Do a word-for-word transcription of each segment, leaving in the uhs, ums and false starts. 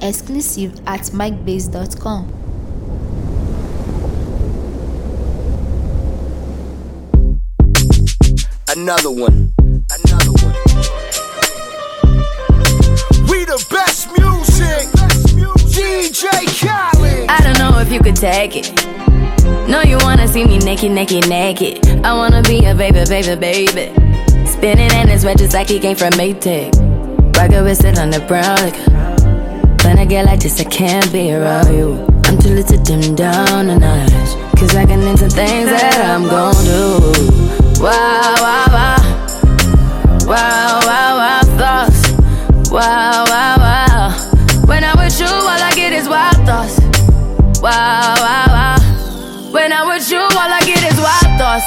Exclusive at mike base dot com. Another one, another one. We the best music, D J Khaled. I don't know if you could take it. No, you wanna see me naked, naked, naked. I wanna be a baby, baby, baby. Spinning in his red just like he came from Maytag. Rocket with it on the brown liquor. When I get like this, I can't be around you. I'm too little to dim down a notch, cause I can into things that I'm gon' do. Wow, wow, wow. Wow, wow, wow, thoughts. Wow, wow, wow. When I'm with you, all I get is wild thoughts. Wow, wow, wow. When I'm with you, all I get is wild thoughts.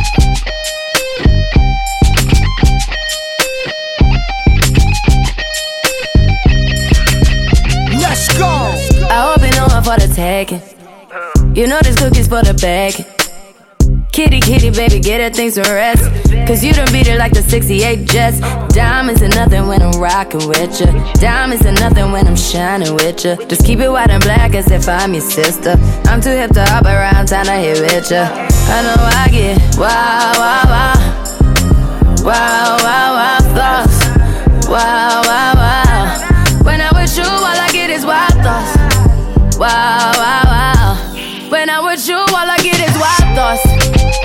Let's go. I hope you know I'm for the taking. You know this cookie's for the bag. Kitty, kitty, baby, get her things to rest. Cause you done beat it like the sixty-eight Jets. Diamonds are nothing when I'm rockin' with ya. Diamonds are nothing when I'm shining with ya. Just keep it white and black as if I'm your sister. I'm too hip to hop around, time to hit with ya. I know I get wow, wow, wow. Wow, wow, wow, thoughts. Wow, wow, wow. When I'm with you, all I get is wild thoughts. Wow, wow, wow. When I'm with you, all I get is wild thoughts.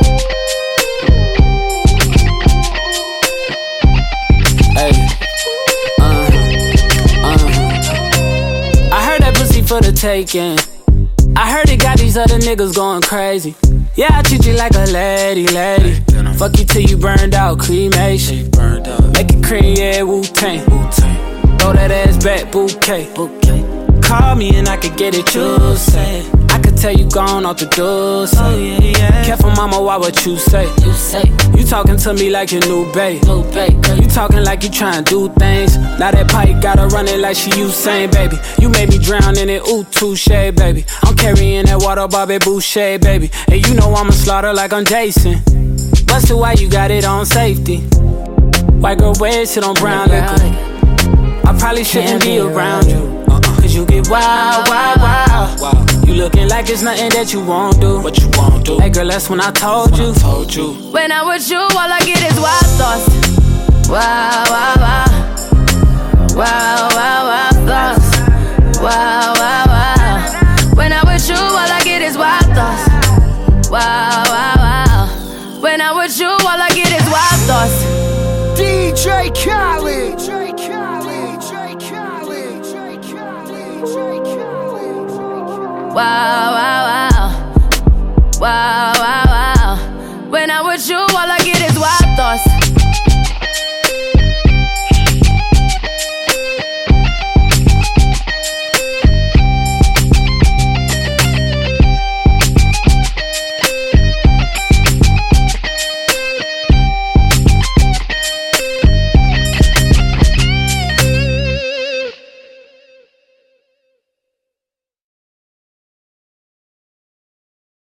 Hey, uh, uh. I heard that pussy for the taking. I heard it got these other niggas going crazy. Yeah, I treat you like a lady, lady. Fuck you till you burned out, cremation. Make it cream, yeah, Wu-Tang. Throw that ass back, bouquet. Call me and I could get it, you say. I could tell you gone off the door, say. Oh, yeah, yeah. Careful, mama, why what you say? You say you talking to me like your new babe. New babe. You talking like you trying to do things. Now that pipe got her running like she Usain, baby. You made me drown in it, ooh, touche, baby. I'm carrying that water, Bobby Boucher, baby. And you know I'ma slaughter like I'm Jason. Busted, why you got it on safety? White girl wear shit on brown liquor. I probably shouldn't be around you. Cause you get wild, wild, wild. You looking like it's nothing that you won't do. What you won't do? Hey girl, that's when I told you. Told you. When I'm with you, all I get is wild thoughts. Wow, wow, wow. Wow, wow, wow, thoughts. Wow, wow, wow. When I'm with you, all I get is wild thoughts. Wow, wow, wow. When I'm with you, all I get is wild thoughts. D J Khaled. Wow,